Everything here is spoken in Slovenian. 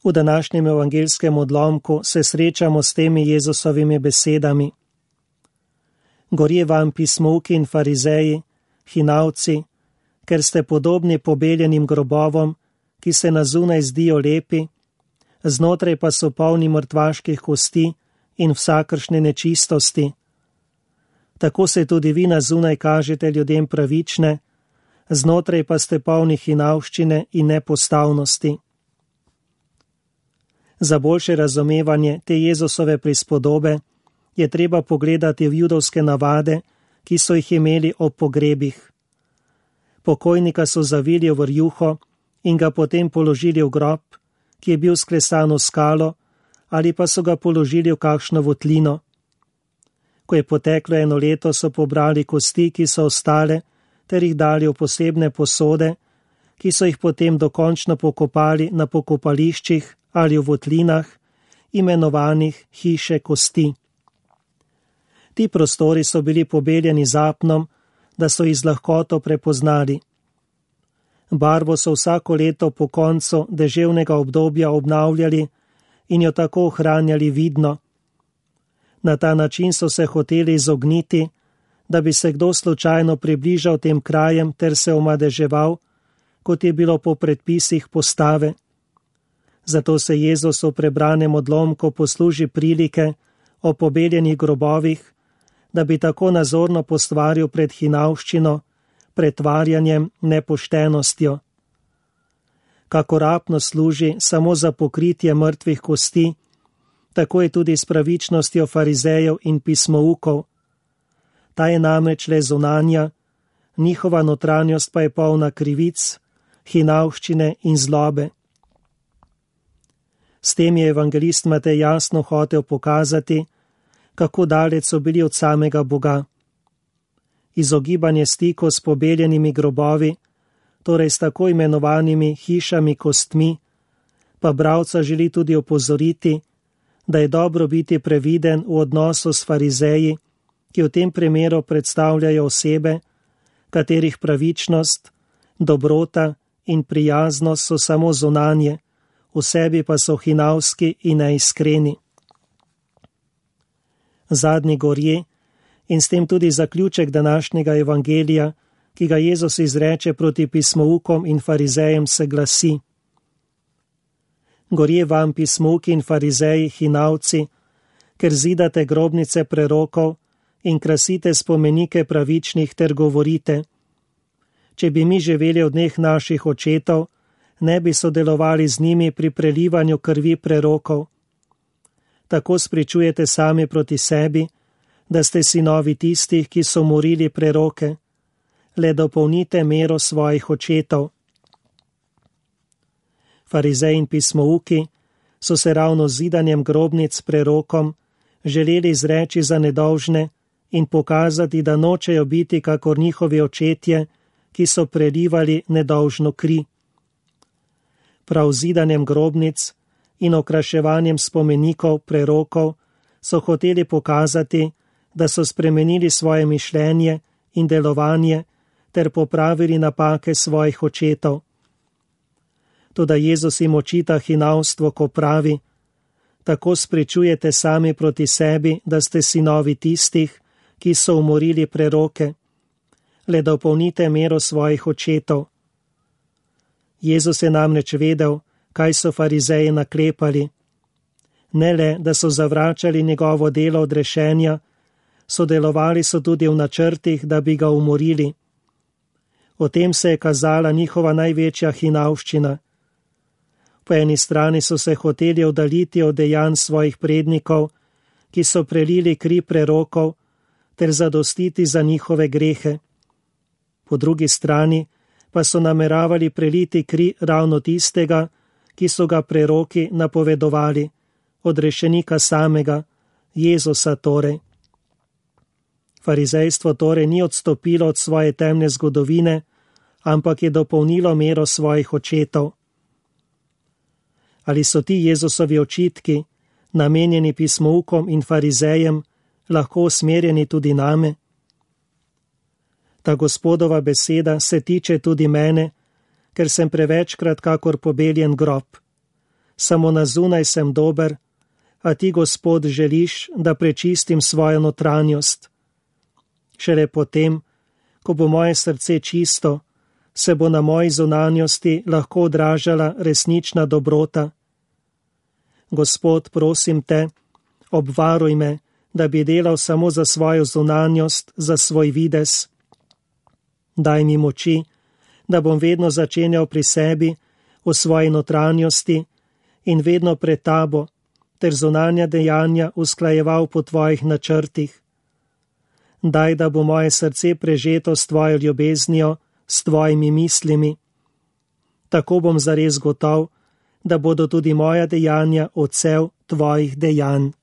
V današnjem evangelskem odlomku se srečamo s temi Jezusovimi besedami. Gorje vam pismovki in farizeji, hinavci, ker ste podobni pobeljenim grobovom, ki se na zunaj zdijo lepi, znotraj pa so polni mrtvaških kosti in vsakršne nečistosti. Tako se tudi vi na zunaj kažete ljudem pravične, znotraj pa ste polni hinavščine in nepostavnosti. Za boljše razumevanje te Jezusove prispodobe je treba pogledati v judovske navade, ki so jih imeli ob pogrebih. Pokojnika so zavili v rjuho in ga potem položili v grob, ki je bil sklesan v skalo, ali pa so ga položili v kakšno votlino. Ko je poteklo 1 leto, so pobrali kosti, ki so ostale, ter jih dali v posebne posode, ki so jih potem dokončno pokopali na pokopališčih ali v votlinah, imenovanih hiše kosti. Ti prostori so bili pobeljeni z apnom, da so jih z lahkoto prepoznali. Barvo so vsako leto po koncu deževnega obdobja obnavljali in jo tako ohranjali vidno. Na ta način so se hoteli izogniti, da bi se kdo slučajno približal tem krajem ter se omadeževal, kot je bilo po predpisih postave. Zato se Jezus v prebranem odlomku posluži prilike o pobeljenih grobovih, da bi tako nazorno postvaril pred hinavščino, pretvarjanjem, nepoštenostjo. Kakor apno služi samo za pokritje mrtvih kosti, tako je tudi s pravičnostjo farizejev in pismoukov. Ta je namreč le zunanja, njihova notranjost pa je polna krivic, hinavščine in zlobe. S tem je evangelist Matej jasno hotel pokazati, kako daleč so bili od samega Boga. Izogibanje stikov s pobeljenimi grobovi, torej s tako imenovanimi hišami kostmi, pa bralca želi tudi opozoriti, da je dobro biti previden v odnosu s farizeji, ki v tem primeru predstavljajo osebe, katerih pravičnost, dobrota in prijaznost so samo zunanje, v sebi pa so hinavski in neiskreni. Zadnji gorje in s tem tudi zaključek današnjega evangelija, ki ga Jezus izreče proti pismoukom in farizejem, se glasi: Gorje vam pismouki in farizeji, hinavci, ker zidate grobnice prerokov in krasite spomenike pravičnih ter govorite: če bi mi živeli v dneh naših očetov, ne bi sodelovali z njimi pri prelivanju krvi prerokov. Tako spričujete sami proti sebi, da ste sinovi tistih, ki so morili preroke. Le dopolnite mero svojih očetov. Farizeji in pismouki so se ravno z zidanjem grobnic prerokom želeli izreči za nedolžne in pokazati, da nočejo biti kakor njihovi očetje, ki so prelivali nedolžno kri. Prav zidanjem grobnic in okraševanjem spomenikov prerokov so hoteli pokazati, da so spremenili svoje mišljenje in delovanje ter popravili napake svojih očetov. Toda Jezus jim očita hinavstvo, ko pravi: tako spričujete sami proti sebi, da ste sinovi tistih, ki so umorili preroke. Le dopolnite mero svojih očetov. Jezus je namreč vedel, kaj so farizeji naklepali. Ne le, da so zavračali njegovo delo odrešenja, sodelovali so tudi v načrtih, da bi ga umorili. O tem se je kazala njihova največja hinavščina. Po eni strani so se hoteli oddaljiti od dejanj svojih prednikov, ki so prelili kri prerokov, ter zadostiti za njihove grehe. Po drugi strani pa so nameravali preliti kri ravno tistega, ki so ga preroki napovedovali, odrešenika samega, Jezusa torej. Farizejstvo torej ni odstopilo od svoje temne zgodovine, ampak je dopolnilo mero svojih očetov. Ali so ti Jezusovi očitki, namenjeni pismoukom in farizejem, lahko usmerjeni tudi name? Ta Gospodova beseda se tiče tudi mene, ker sem prevečkrat kakor pobeljen grob. samo na zunaj sem dober, a ti, Gospod, želiš, da prečistim svojo notranjost. Šele potem, ko bo moje srce čisto, se bo na moji zunanjosti lahko odražala resnična dobrota. Gospod, prosim te, obvaruj me, da bi delal samo za svojo zunanjost, za svoj videz. Daj mi moči, da bom vedno začenjal pri sebi, v svoji notranjosti in vedno pred tabo, ter zunanja dejanja usklajeval po tvojih načrtih. Daj, da bo moje srce prežeto s tvojo ljubeznijo, s tvojimi mislimi. Tako bom zares gotov, da bodo tudi moja dejanja odsev tvojih dejanj.